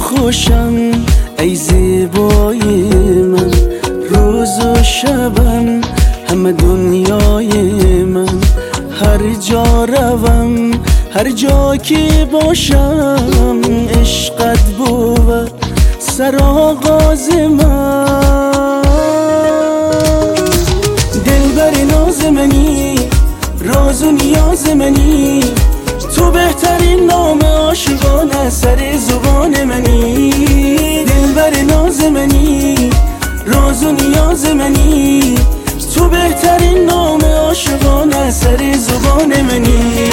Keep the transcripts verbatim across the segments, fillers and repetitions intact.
خوشم ای زیبای من، روز و شبم همه دنیای من. هر جا روم هر جا که باشم عشقت بود سرآغاز من. دلبر ناز منی، راز و نیاز منی، تو بهترین نام عاشقانه سر زبان منی. دلبر ناز منی، راز و نیاز منی، تو بهترین نام عاشقانه سر زبان منی.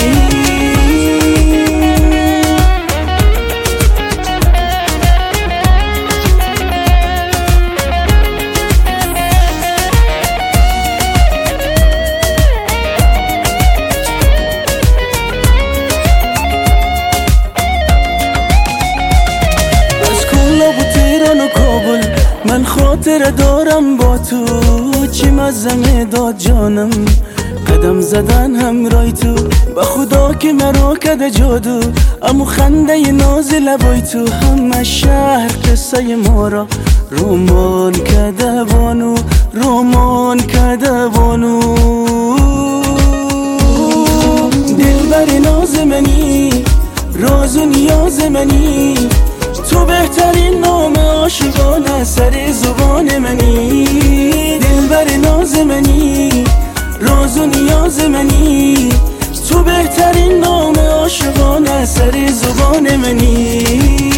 من خاطر دارم با تو، چی مزمه داد جانم قدم زدن همراه تو. به خدا که مرا کده جادو، امو خنده ناز لبای تو. همه شهر قصه ما را رومان کده بانو، رومان کده بانو. دلبر ناز منی، راز و نیاز منی، تو بهترین نام عاشقانه سر زبان منی. دلبر ناز منی، راز و نیاز منی، تو بهترین نام عاشقانه سر زبان منی.